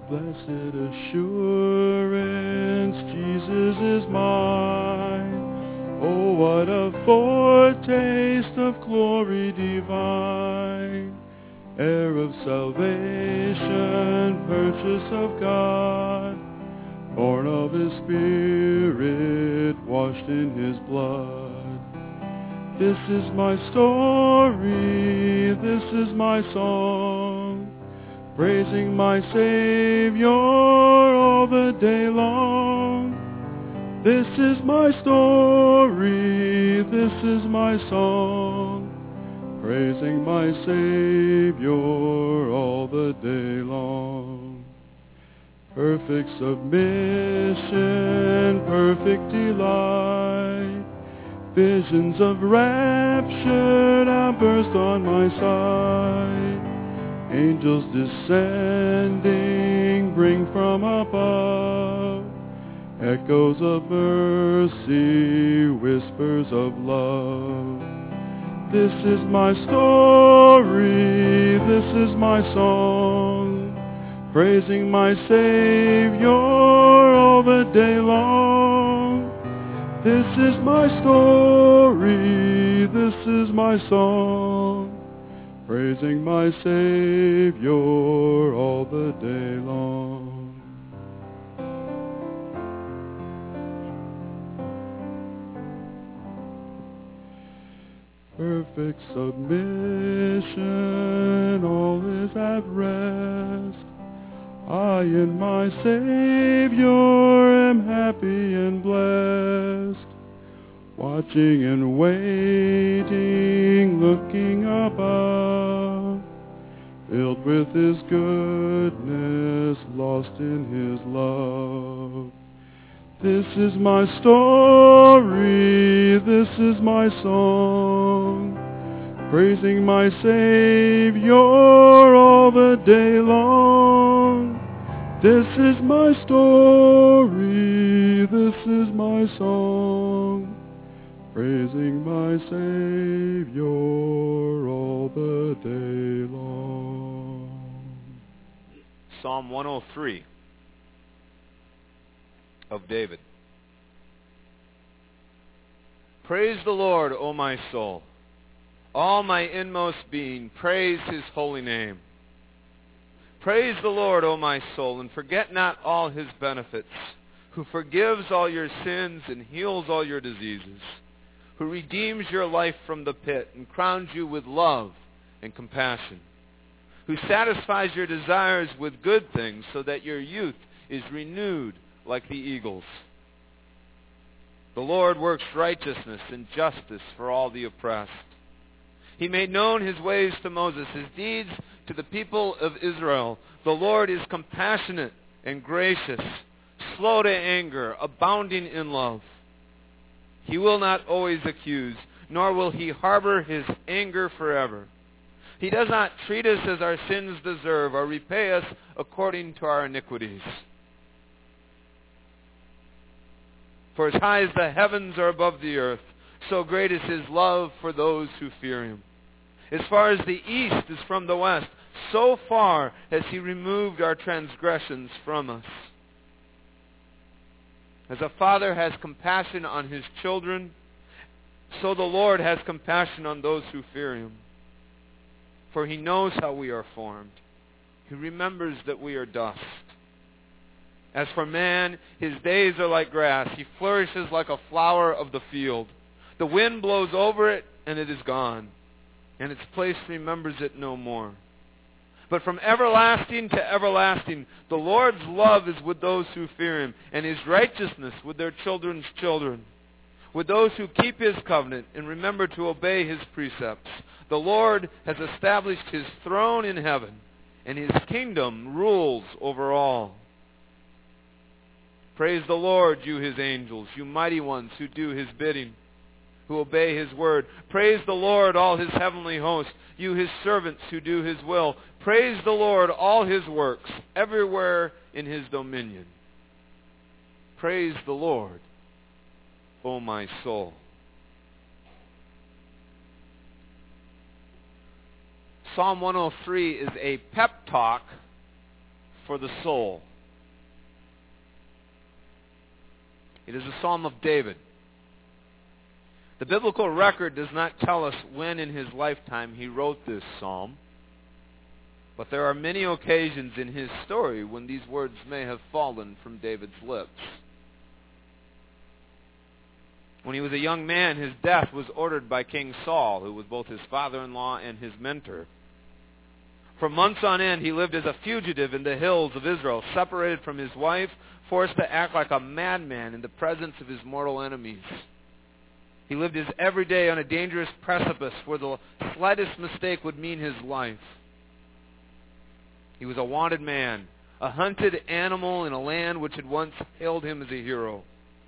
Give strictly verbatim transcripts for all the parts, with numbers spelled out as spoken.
Blessed assurance, Jesus is mine. Oh, what a foretaste of glory divine. Heir of salvation, purchase of God, born of his Spirit, washed in his blood. This is my story, this is my song, praising my Savior all the day long. This is my story, this is my song, praising my Savior all the day long. Perfect submission, perfect delight, visions of rapture now burst on my sight. Angels descending bring from above echoes of mercy, whispers of love. This is my story, this is my song, praising my Savior all the day long. This is my story, this is my song, praising my Savior all the day long. Perfect submission, all is at rest. I in my Savior am happy and blessed, watching and waiting, looking above, filled with his goodness, lost in his love. This is my story, this is my song, praising my Savior all the day long. This is my story, this is my song, praising my Savior all the day long. Psalm one oh three of David. Praise the Lord, O my soul. All my inmost being, praise his holy name. Praise the Lord, O my soul, and forget not all his benefits, who forgives all your sins and heals all your diseases, who redeems your life from the pit and crowns you with love and compassion, who satisfies your desires with good things so that your youth is renewed like the eagles. The Lord works righteousness and justice for all the oppressed. He made known his ways to Moses, his deeds to the people of Israel. The Lord is compassionate and gracious, slow to anger, abounding in love. He will not always accuse, nor will he harbor his anger forever. He does not treat us as our sins deserve, or repay us according to our iniquities. For as high as the heavens are above the earth, so great is his love for those who fear him. As far as the east is from the west, so far has he removed our transgressions from us. As a father has compassion on his children, so the Lord has compassion on those who fear him. For he knows how we are formed. He remembers that we are dust. As for man, his days are like grass. He flourishes like a flower of the field. The wind blows over it, and it is gone, and its place remembers it no more. But from everlasting to everlasting, the Lord's love is with those who fear him, and his righteousness with their children's children, with those who keep his covenant and remember to obey his precepts. The Lord has established his throne in heaven, and his kingdom rules over all. Praise the Lord, you his angels, you mighty ones who do his bidding, who obey his word. Praise the Lord, all his heavenly hosts, you his servants who do his will. Praise the Lord, all his works, everywhere in his dominion. Praise the Lord, O my soul. Psalm one oh three is a pep talk for the soul. It is a psalm of David. The biblical record does not tell us when in his lifetime he wrote this psalm, but there are many occasions in his story when these words may have fallen from David's lips. When he was a young man, his death was ordered by King Saul, who was both his father-in-law and his mentor. For months on end, he lived as a fugitive in the hills of Israel, separated from his wife, forced to act like a madman in the presence of his mortal enemies. He lived his every day on a dangerous precipice where the slightest mistake would mean his life. He was a wanted man, a hunted animal in a land which had once hailed him as a hero.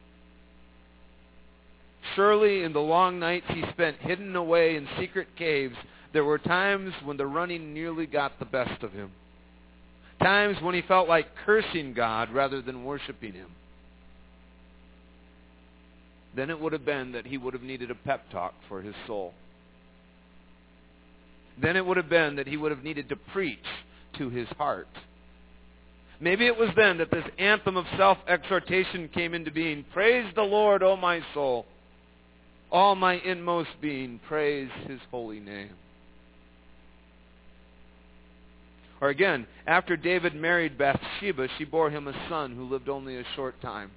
Surely in the long nights he spent hidden away in secret caves, there were times when the running nearly got the best of him. Times when he felt like cursing God rather than worshiping him. Then it would have been that he would have needed a pep talk for his soul. Then it would have been that he would have needed to preach to his heart. Maybe it was then that this anthem of self-exhortation came into being. Praise the Lord, O my soul. All my inmost being, praise his holy name. Or again, after David married Bathsheba, she bore him a son who lived only a short time.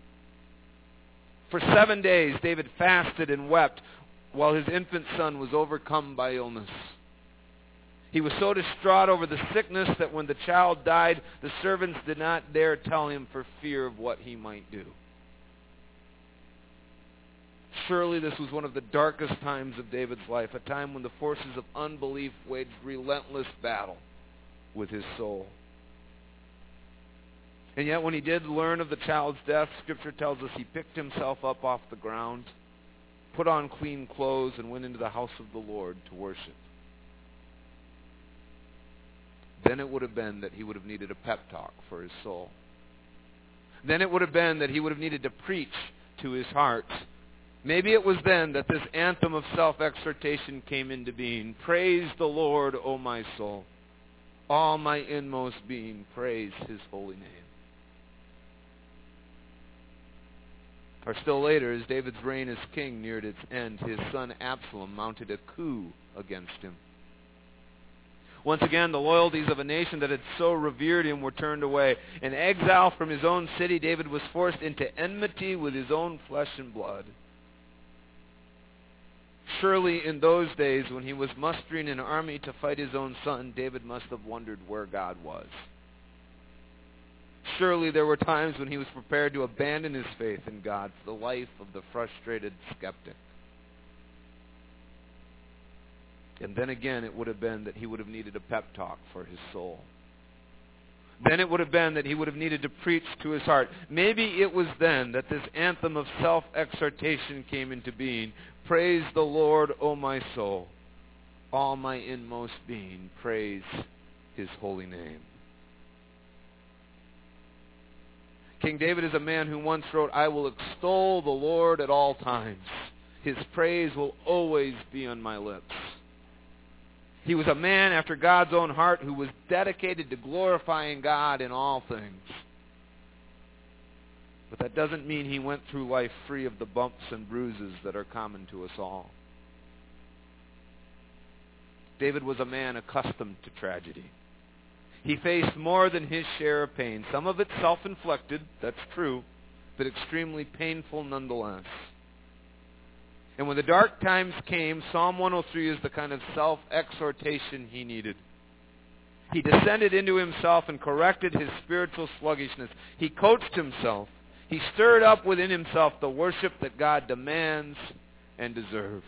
For seven days, David fasted and wept while his infant son was overcome by illness. He was so distraught over the sickness that when the child died, the servants did not dare tell him for fear of what he might do. Surely this was one of the darkest times of David's life, a time when the forces of unbelief waged relentless battle with his soul. And yet when he did learn of the child's death, Scripture tells us he picked himself up off the ground, put on clean clothes, and went into the house of the Lord to worship. Then it would have been that he would have needed a pep talk for his soul. Then it would have been that he would have needed to preach to his heart. Maybe it was then that this anthem of self-exhortation came into being. Praise the Lord, O my soul. All my inmost being, praise his holy name. Or still later, as David's reign as king neared its end, his son Absalom mounted a coup against him. Once again, the loyalties of a nation that had so revered him were turned away. In exile from his own city, David was forced into enmity with his own flesh and blood. Surely in those days, when he was mustering an army to fight his own son, David must have wondered where God was. Surely there were times when he was prepared to abandon his faith in God for the life of the frustrated skeptic. And then again, it would have been that he would have needed a pep talk for his soul. Then it would have been that he would have needed to preach to his heart. Maybe it was then that this anthem of self-exhortation came into being. Praise the Lord, O my soul. All my inmost being, praise his holy name. King David is a man who once wrote, I will extol the Lord at all times. His praise will always be on my lips. He was a man after God's own heart who was dedicated to glorifying God in all things. But that doesn't mean he went through life free of the bumps and bruises that are common to us all. David was a man accustomed to tragedy. He faced more than his share of pain. Some of it self-inflicted, that's true, but extremely painful nonetheless. And when the dark times came, Psalm one oh three is the kind of self-exhortation he needed. He descended into himself and corrected his spiritual sluggishness. He coached himself. He stirred up within himself the worship that God demands and deserves.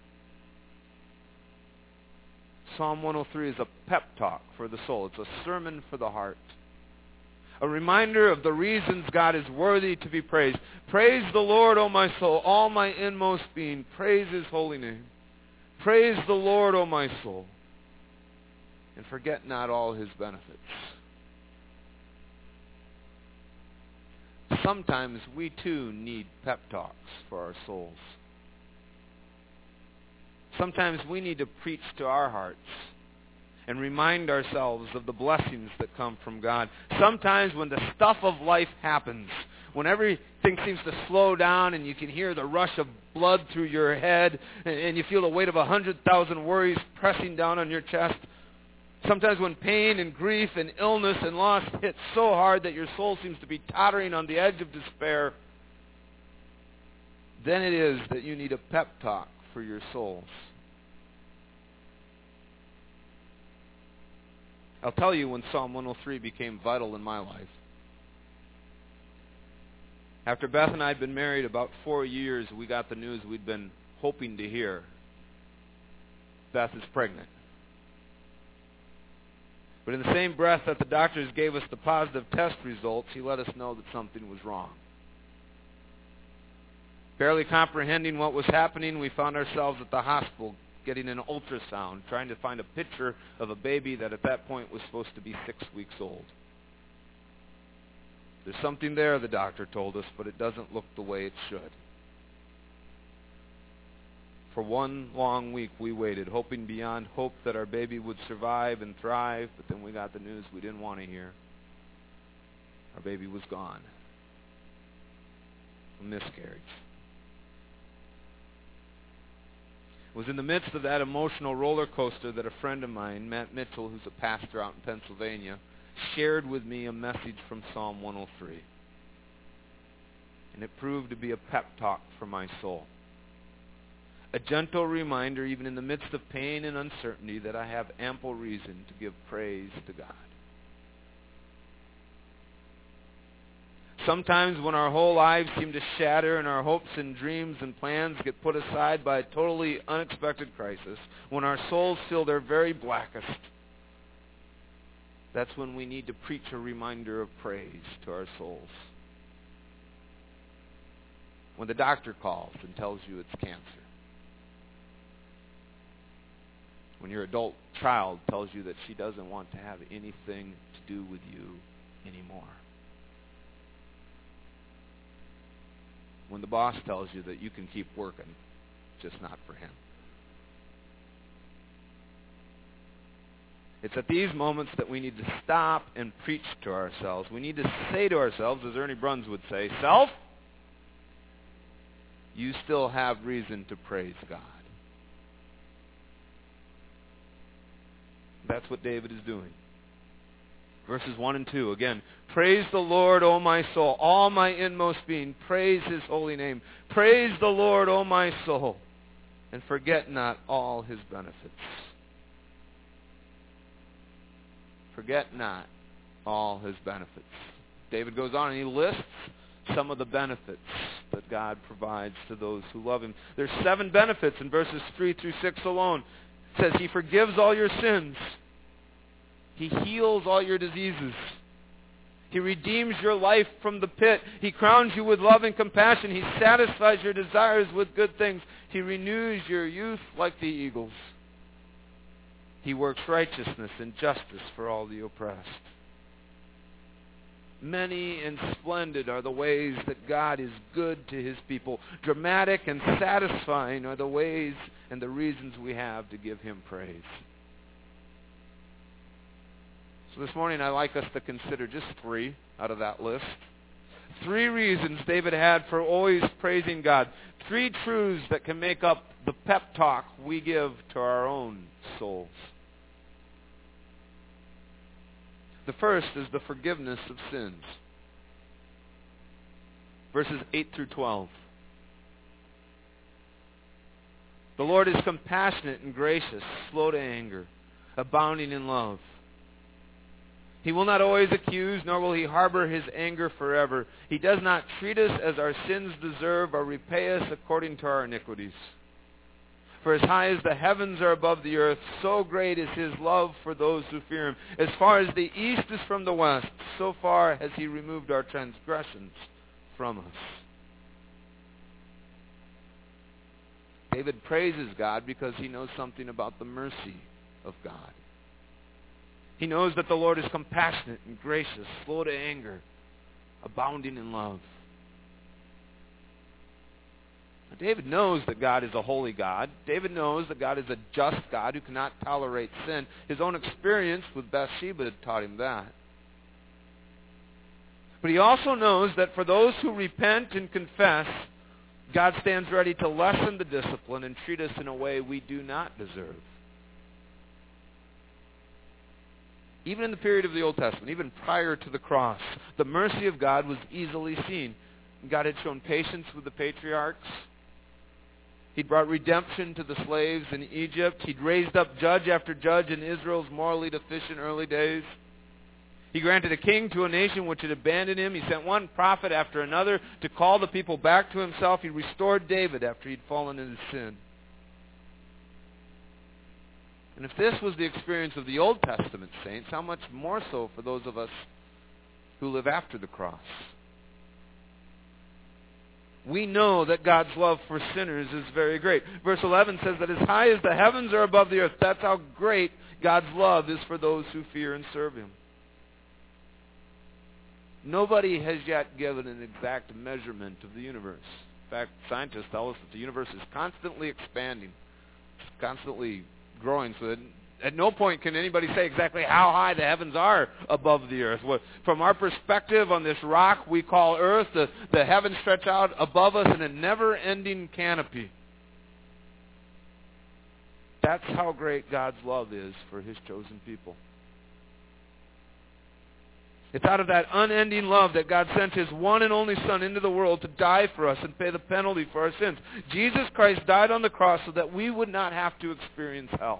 Psalm one oh three is a pep talk for the soul. It's a sermon for the heart. A reminder of the reasons God is worthy to be praised. Praise the Lord, O my soul, all my inmost being. Praise his holy name. Praise the Lord, O my soul. And forget not all his benefits. Sometimes we too need pep talks for our souls. Sometimes we need to preach to our hearts and remind ourselves of the blessings that come from God. Sometimes when the stuff of life happens, when everything seems to slow down and you can hear the rush of blood through your head and you feel the weight of a hundred thousand worries pressing down on your chest, sometimes when pain and grief and illness and loss hit so hard that your soul seems to be tottering on the edge of despair, then it is that you need a pep talk for your souls. I'll tell you when Psalm one oh three became vital in my life. After Beth and I had been married about four years, we got the news we'd been hoping to hear. Beth is pregnant. But in the same breath that the doctors gave us the positive test results, he let us know that something was wrong. Barely comprehending what was happening, we found ourselves at the hospital getting an ultrasound, trying to find a picture of a baby that at that point was supposed to be six weeks old. There's something there, the doctor told us, but it doesn't look the way it should. For one long week we waited, hoping beyond hope that our baby would survive and thrive, but then we got the news we didn't want to hear. Our baby was gone. A miscarriage. It was in the midst of that emotional roller coaster that a friend of mine, Matt Mitchell, who's a pastor out in Pennsylvania, shared with me a message from Psalm one oh three. And it proved to be a pep talk for my soul. A gentle reminder, even in the midst of pain and uncertainty, that I have ample reason to give praise to God. Sometimes when our whole lives seem to shatter and our hopes and dreams and plans get put aside by a totally unexpected crisis, when our souls feel their very blackest, that's when we need to preach a reminder of praise to our souls. When the doctor calls and tells you it's cancer. When your adult child tells you that she doesn't want to have anything to do with you anymore. When the boss tells you that you can keep working, just not for him. It's at these moments that we need to stop and preach to ourselves. We need to say to ourselves, as Ernie Bruns would say, self, you still have reason to praise God. That's what David is doing. Verses one and two, again. Praise the Lord, O my soul, all my inmost being. Praise his holy name. Praise the Lord, O my soul, and forget not all his benefits. Forget not all his benefits. David goes on and he lists some of the benefits that God provides to those who love him. There's seven benefits in verses three through six alone. It says he forgives all your sins. He heals all your diseases. He redeems your life from the pit. He crowns you with love and compassion. He satisfies your desires with good things. He renews your youth like the eagles. He works righteousness and justice for all the oppressed. Many and splendid are the ways that God is good to his people. Dramatic and satisfying are the ways and the reasons we have to give him praise. So this morning I'd like us to consider just three out of that list. Three reasons David had for always praising God. Three truths that can make up the pep talk we give to our own souls. The first is the forgiveness of sins. Verses eight through twelve. The Lord is compassionate and gracious, slow to anger, abounding in love. He will not always accuse, nor will he harbor his anger forever. He does not treat us as our sins deserve or repay us according to our iniquities. For as high as the heavens are above the earth, so great is his love for those who fear him. As far as the east is from the west, so far has he removed our transgressions from us. David praises God because he knows something about the mercy of God. He knows that the Lord is compassionate and gracious, slow to anger, abounding in love. David knows that God is a holy God. David knows that God is a just God who cannot tolerate sin. His own experience with Bathsheba had taught him that. But he also knows that for those who repent and confess, God stands ready to lessen the discipline and treat us in a way we do not deserve. Even in the period of the Old Testament, even prior to the cross, the mercy of God was easily seen. God had shown patience with the patriarchs. He'd brought redemption to the slaves in Egypt. He'd raised up judge after judge in Israel's morally deficient early days. He granted a king to a nation which had abandoned him. He sent one prophet after another to call the people back to himself. He restored David after he'd fallen into sin. And if this was the experience of the Old Testament saints, how much more so for those of us who live after the cross? We know that God's love for sinners is very great. Verse eleven says that as high as the heavens are above the earth, that's how great God's love is for those who fear and serve Him. Nobody has yet given an exact measurement of the universe. In fact, scientists tell us that the universe is constantly expanding. It's constantly growing, so that at no point can anybody say exactly how high the heavens are above the earth. From our perspective on this rock we call earth, the, the heavens stretch out above us in a never-ending canopy. That's how great God's love is for His chosen people. It's out of that unending love that God sent His one and only Son into the world to die for us and pay the penalty for our sins. Jesus Christ died on the cross so that we would not have to experience hell.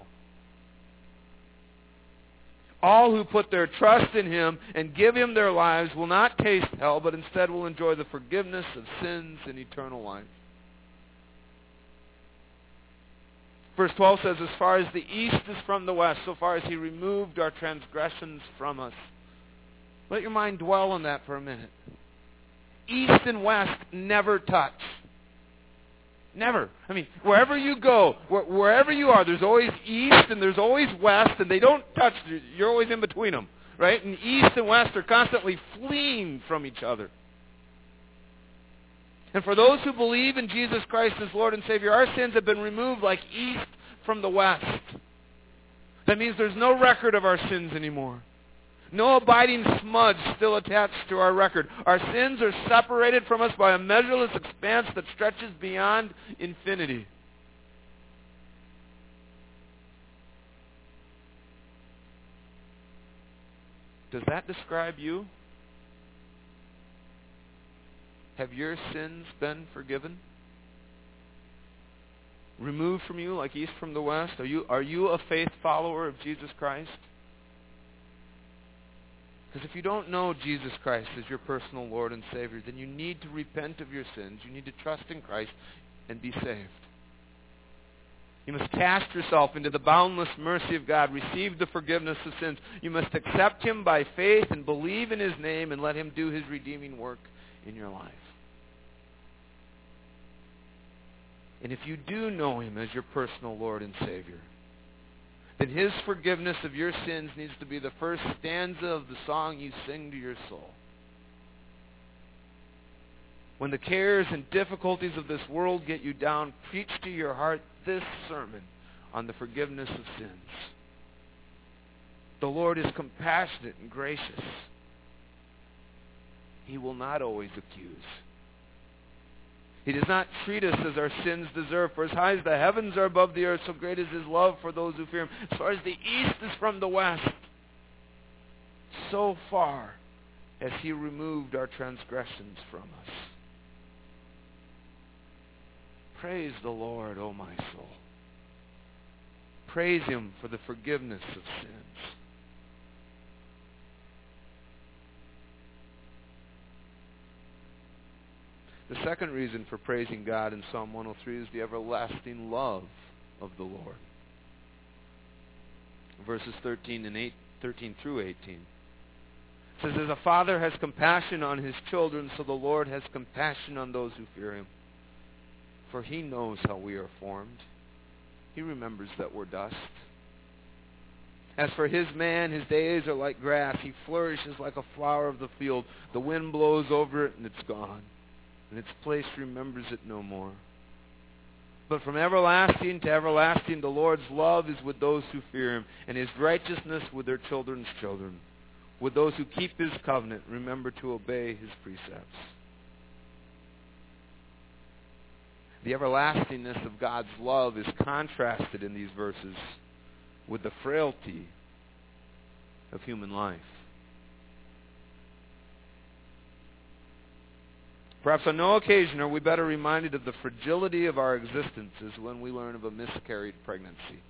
All who put their trust in Him and give Him their lives will not taste hell, but instead will enjoy the forgiveness of sins and eternal life. Verse twelve says, as far as the east is from the west, so far as He removed our transgressions from us. Let your mind dwell on that for a minute. East and west never touch. Never. I mean, wherever you go, wh- wherever you are, there's always east and there's always west, and they don't touch. You're always in between them, right? And east and west are constantly fleeing from each other. And for those who believe in Jesus Christ as Lord and Savior, our sins have been removed like east from the west. That means there's no record of our sins anymore. No abiding smudge still attached to our record. Our sins are separated from us by a measureless expanse that stretches beyond infinity. Does that describe you? Have your sins been forgiven? Removed from you like east from the west? Are you, are you a faith follower of Jesus Christ? Because if you don't know Jesus Christ as your personal Lord and Savior, then you need to repent of your sins. You need to trust in Christ and be saved. You must cast yourself into the boundless mercy of God, receive the forgiveness of sins. You must accept Him by faith and believe in His name and let Him do His redeeming work in your life. And if you do know Him as your personal Lord and Savior, then His forgiveness of your sins needs to be the first stanza of the song you sing to your soul. When the cares and difficulties of this world get you down, preach to your heart this sermon on the forgiveness of sins. The Lord is compassionate and gracious. He will not always accuse. He does not treat us as our sins deserve. For as high as the heavens are above the earth, so great is His love for those who fear Him. As far as the east is from the west, so far has He removed our transgressions from us. Praise the Lord, O my soul. Praise Him for the forgiveness of sins. The second reason for praising God in Psalm one oh three is the everlasting love of the Lord. Verses thirteen and eight, thirteen through eighteen. It says, as a father has compassion on his children, so the Lord has compassion on those who fear Him. For He knows how we are formed. He remembers that we're dust. As for His man, His days are like grass. He flourishes like a flower of the field. The wind blows over it and it's gone, and its place remembers it no more. But from everlasting to everlasting, the Lord's love is with those who fear him, and his righteousness with their children's children, with those who keep his covenant, remember to obey his precepts. The everlastingness of God's love is contrasted in these verses with the frailty of human life. Perhaps on no occasion are we better reminded of the fragility of our existence as when we learn of a miscarried pregnancy.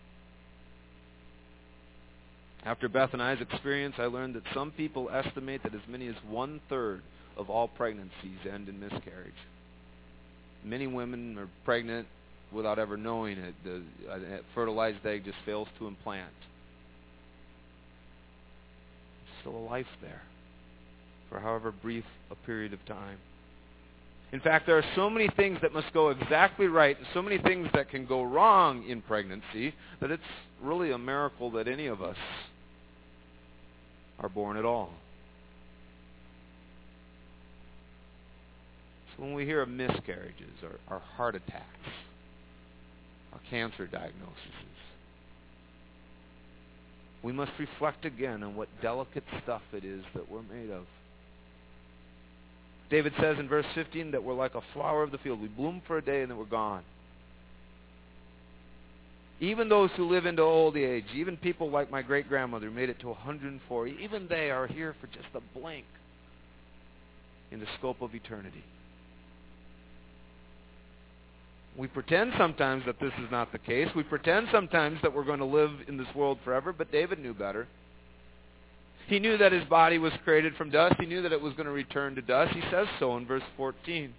After Beth and I's experience, I learned that some people estimate that as many as one-third of all pregnancies end in miscarriage. Many women are pregnant without ever knowing it. The a fertilized egg just fails to implant. There's still a life there for however brief a period of time. In fact, there are so many things that must go exactly right and so many things that can go wrong in pregnancy that it's really a miracle that any of us are born at all. So when we hear of miscarriages or, or heart attacks or cancer diagnoses, we must reflect again on what delicate stuff it is that we're made of. David says in verse fifteen that we're like a flower of the field. We bloom for a day and then we're gone. Even those who live into old age, even people like my great-grandmother who made it to one hundred four, even they are here for just a blink in the scope of eternity. We pretend sometimes that this is not the case. We pretend sometimes that we're going to live in this world forever, but David knew better. He knew that his body was created from dust. He knew that it was going to return to dust. He says so in verse fourteen.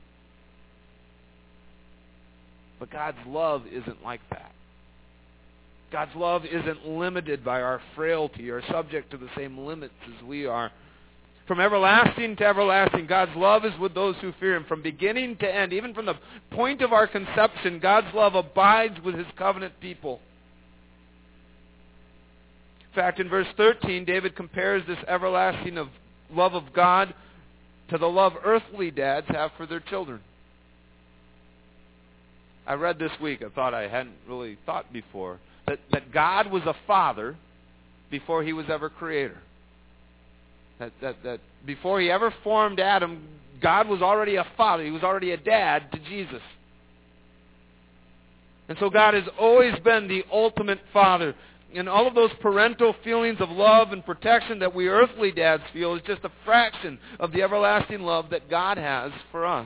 But God's love isn't like that. God's love isn't limited by our frailty or subject to the same limits as we are. From everlasting to everlasting, God's love is with those who fear him. From beginning to end, even from the point of our conception, God's love abides with his covenant people. In fact, in verse thirteen, David compares this everlasting of love of God to the love earthly dads have for their children. I read this week, I thought I hadn't really thought before, that, that God was a father before he was ever creator. That, that, that before he ever formed Adam, God was already a father. He was already a dad to Jesus. And so God has always been the ultimate father. And all of those parental feelings of love and protection that we earthly dads feel is just a fraction of the everlasting love that God has for us.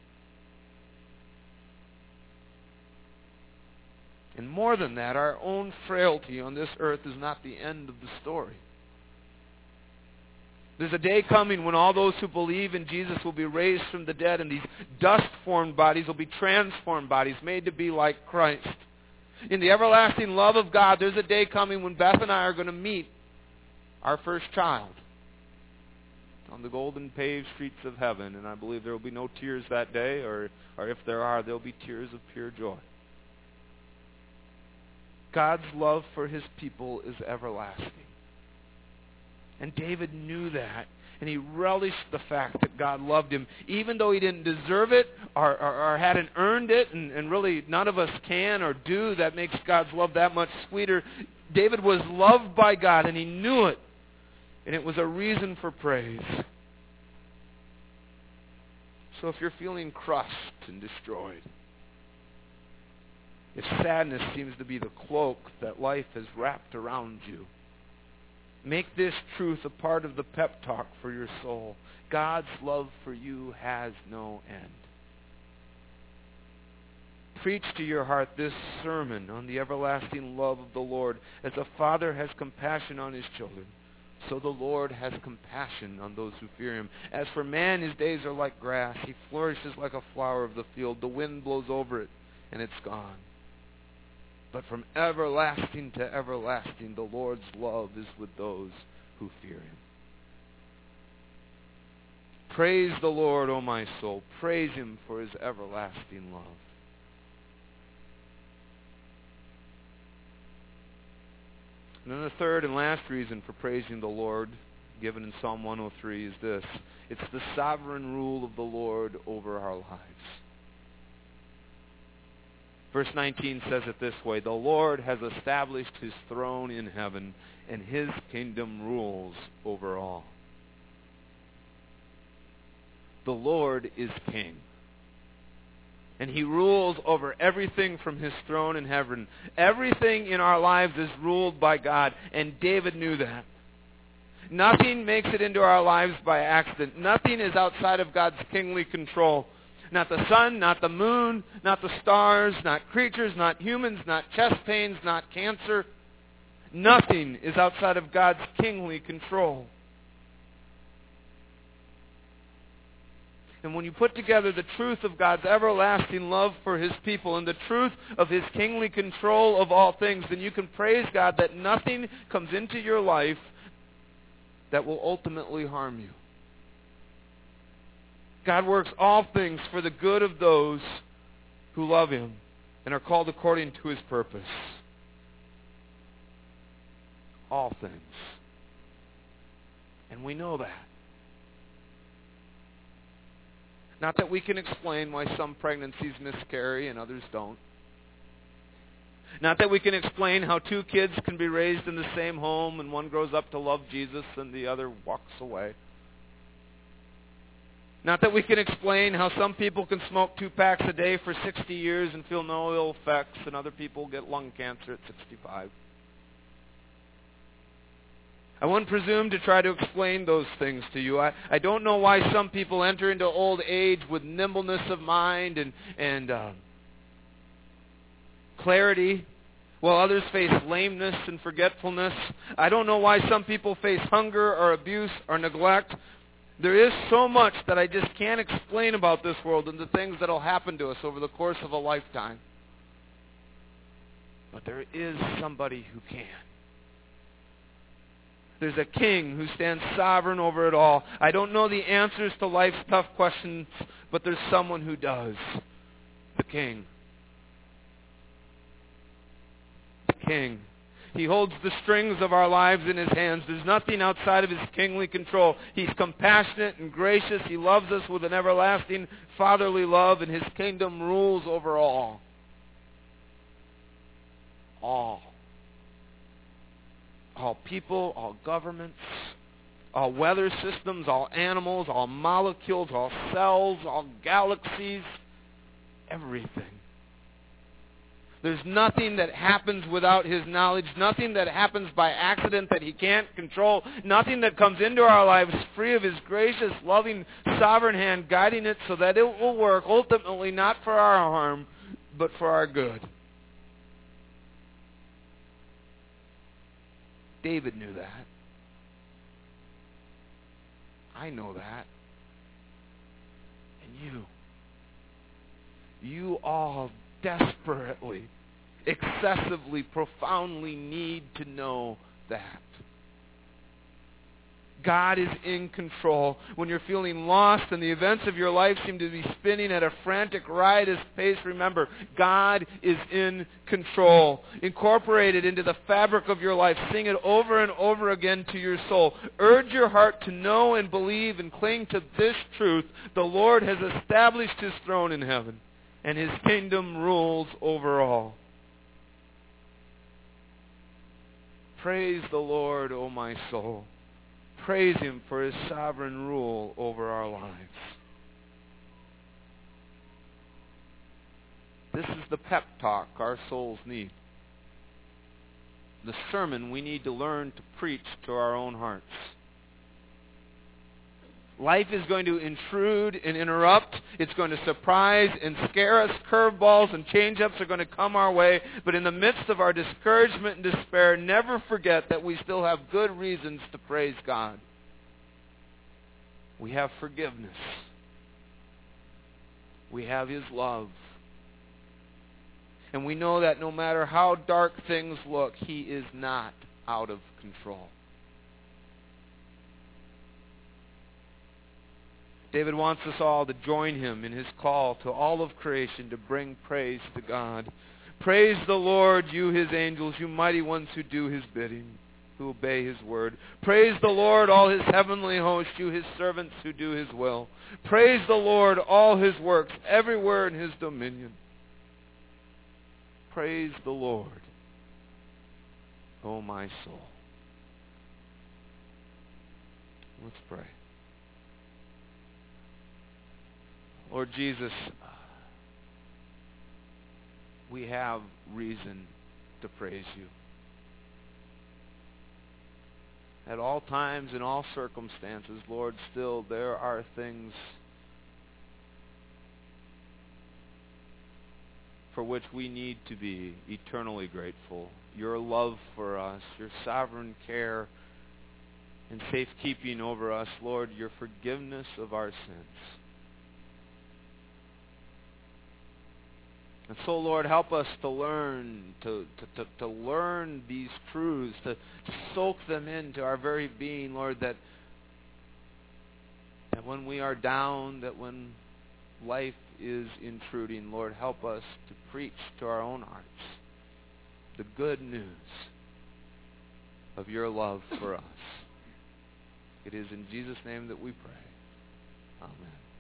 And more than that, our own frailty on this earth is not the end of the story. There's a day coming when all those who believe in Jesus will be raised from the dead, and these dust-formed bodies will be transformed bodies, made to be like Christ. In the everlasting love of God, there's a day coming when Beth and I are going to meet our first child on the golden paved streets of heaven. And I believe there will be no tears that day, or, or if there are, there will be tears of pure joy. God's love for his people is everlasting. And David knew that. And he relished the fact that God loved him, even though he didn't deserve it or, or, or hadn't earned it, and, and really none of us can or do. That makes God's love that much sweeter. David was loved by God, and he knew it. And it was a reason for praise. So if you're feeling crushed and destroyed, if sadness seems to be the cloak that life has wrapped around you, make this truth a part of the pep talk for your soul. God's love for you has no end. Preach to your heart this sermon on the everlasting love of the Lord. As a father has compassion on his children, so the Lord has compassion on those who fear him. As for man, his days are like grass. He flourishes like a flower of the field. The wind blows over it, and it's gone. But from everlasting to everlasting, the Lord's love is with those who fear him. Praise the Lord, O my soul. Praise him for his everlasting love. And then the third and last reason for praising the Lord, given in Psalm one oh three, is this. It's the sovereign rule of the Lord over our lives. Verse nineteen says it this way, the Lord has established his throne in heaven, and his kingdom rules over all. The Lord is king. And he rules over everything from his throne in heaven. Everything in our lives is ruled by God, and David knew that. Nothing makes it into our lives by accident. Nothing is outside of God's kingly control. Not the sun, not the moon, not the stars, not creatures, not humans, not chest pains, not cancer. Nothing is outside of God's kingly control. And when you put together the truth of God's everlasting love for his people and the truth of his kingly control of all things, then you can praise God that nothing comes into your life that will ultimately harm you. God works all things for the good of those who love him and are called according to his purpose. All things. And we know that. Not that we can explain why some pregnancies miscarry and others don't. Not that we can explain how two kids can be raised in the same home and one grows up to love Jesus and the other walks away. Not that we can explain how some people can smoke two packs a day for sixty years and feel no ill effects and other people get lung cancer at sixty-five. I wouldn't presume to try to explain those things to you. I, I don't know why some people enter into old age with nimbleness of mind and, and uh, clarity, while others face lameness and forgetfulness. I don't know why some people face hunger or abuse or neglect. There is so much that I just can't explain about this world and the things that will happen to us over the course of a lifetime. But there is somebody who can. There's a king who stands sovereign over it all. I don't know the answers to life's tough questions, but there's someone who does. The king. The king. He holds the strings of our lives in his hands. There's nothing outside of his kingly control. He's compassionate and gracious. He loves us with an everlasting fatherly love, and his kingdom rules over all. All. All people, all governments, all weather systems, all animals, all molecules, all cells, all galaxies, everything. There's nothing that happens without his knowledge, nothing that happens by accident that he can't control, nothing that comes into our lives free of his gracious, loving, sovereign hand guiding it so that it will work ultimately not for our harm, but for our good. David knew that. I know that. And you. You all desperately, excessively, profoundly need to know that. God is in control. When you're feeling lost and the events of your life seem to be spinning at a frantic, riotous pace, remember, God is in control. Incorporate it into the fabric of your life. Sing it over and over again to your soul. Urge your heart to know and believe and cling to this truth. The Lord has established his throne in heaven, and his kingdom rules over all. Praise the Lord, O my soul. Praise him for his sovereign rule over our lives. This is the pep talk our souls need. The sermon we need to learn to preach to our own hearts. Life is going to intrude and interrupt. It's going to surprise and scare us. Curveballs and change-ups are going to come our way. But in the midst of our discouragement and despair, never forget that we still have good reasons to praise God. We have forgiveness. We have his love. And we know that no matter how dark things look, he is not out of control. David wants us all to join him in his call to all of creation to bring praise to God. Praise the Lord, you his angels, you mighty ones who do his bidding, who obey his word. Praise the Lord, all his heavenly hosts, you his servants who do his will. Praise the Lord, all his works, everywhere in his dominion. praise the Lord, O my soul. Let's pray. Lord Jesus, we have reason to praise you. At all times, in all circumstances, Lord, still there are things for which we need to be eternally grateful. Your love for us, your sovereign care and safekeeping over us, Lord, your forgiveness of our sins. And so, Lord, help us to learn, to, to, to, to learn these truths, to, to soak them into our very being, Lord, that, that when we are down, that when life is intruding, Lord, help us to preach to our own hearts the good news of your love for us. It is in Jesus' name that we pray. Amen.